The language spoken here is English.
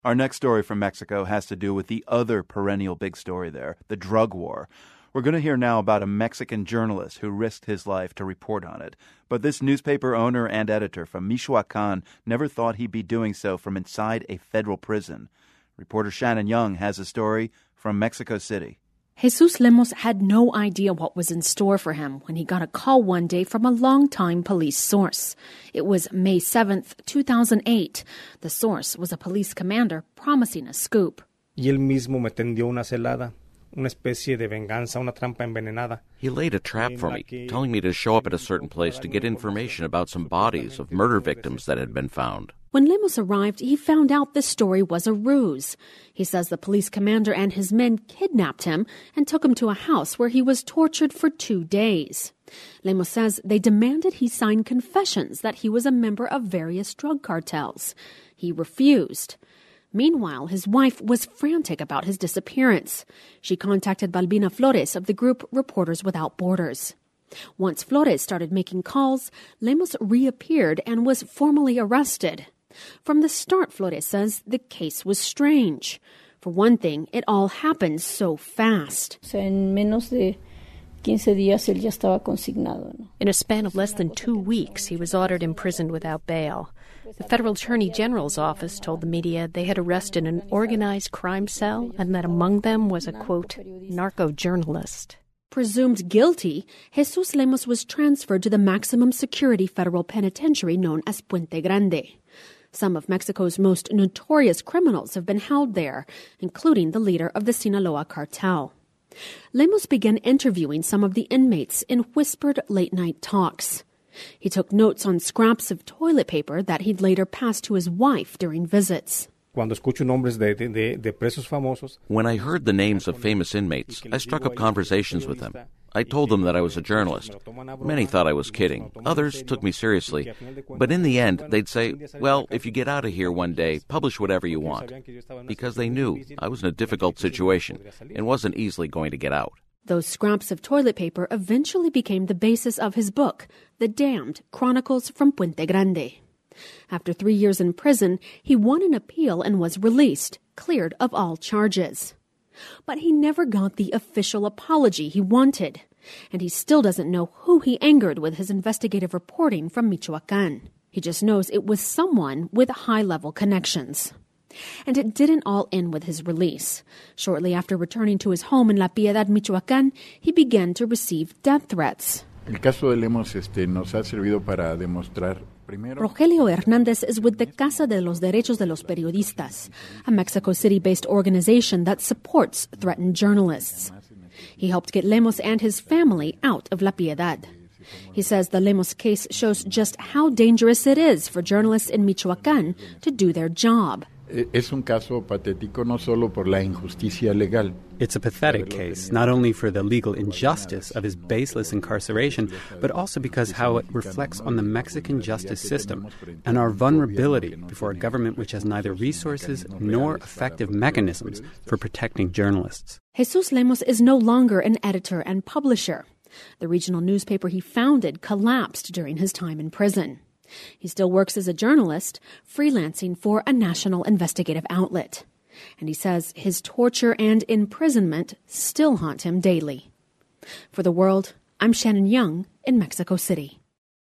Our next story from Mexico has to do with the other perennial big story there, the drug war. We're going to hear now about a Mexican journalist who risked his life to report on it. But this newspaper owner and editor from Michoacan never thought he'd be doing so from inside a federal prison. Reporter Shannon Young has a story from Mexico City. Jesus Lemos had no idea what was in store for him when he got a call one day from a longtime police source. It was May 7th, 2008. The source was a police commander promising a scoop. Y él mismo me tendió una celada, una especie de venganza, una trampa envenenada. He laid a trap for me, telling me to show up at a certain place to get information about some bodies of murder victims that had been found. When Lemos arrived, he found out the story was a ruse. He says the police commander and his men kidnapped him and took him to a house where he was tortured for 2 days. Lemos says they demanded he sign confessions that he was a member of various drug cartels. He refused. Meanwhile, his wife was frantic about his disappearance. She contacted Balbina Flores of the group Reporters Without Borders. Once Flores started making calls, Lemos reappeared and was formally arrested. From the start, Flores says, the case was strange. For one thing, it all happened so fast. In a span of less than 2 weeks, he was ordered imprisoned without bail. The Federal Attorney General's office told the media they had arrested an organized crime cell and that among them was a, quote, narco-journalist. Presumed guilty, Jesus Lemos was transferred to the maximum security federal penitentiary known as Puente Grande. Some of Mexico's most notorious criminals have been held there, including the leader of the Sinaloa cartel. Lemos began interviewing some of the inmates in whispered late-night talks. He took notes on scraps of toilet paper that he'd later pass to his wife during visits. When I heard the names of famous inmates, I struck up conversations with them. I told them that I was a journalist. Many thought I was kidding. Others took me seriously. But in the end, they'd say, well, if you get out of here one day, publish whatever you want. Because they knew I was in a difficult situation and wasn't easily going to get out. Those scraps of toilet paper eventually became the basis of his book, The Damned: Chronicles from Puente Grande. After 3 years in prison, he won an appeal and was released, cleared of all charges. But he never got the official apology he wanted, and he still doesn't know who he angered with his investigative reporting from Michoacan. He just knows it was someone with high-level connections. And it didn't all end with his release. Shortly after returning to his home in La Piedad, Michoacan, he began to receive death threats. El caso de Lemos nos ha servido para demostrar. Rogelio Hernández is with the Casa de los Derechos de los Periodistas, a Mexico City-based organization that supports threatened journalists. He helped get Lemos and his family out of La Piedad. He says the Lemos case shows just how dangerous it is for journalists in Michoacán to do their job. Es un caso patético no solo por la injusticia legal. It's a pathetic case, not only for the legal injustice of his baseless incarceration, but also because how it reflects on the Mexican justice system and our vulnerability before a government which has neither resources nor effective mechanisms for protecting journalists. Jesus Lemos is no longer an editor and publisher. The regional newspaper he founded collapsed during his time in prison. He still works as a journalist, freelancing for a national investigative outlet. And he says his torture and imprisonment still haunt him daily. For The World, I'm Shannon Young in Mexico City.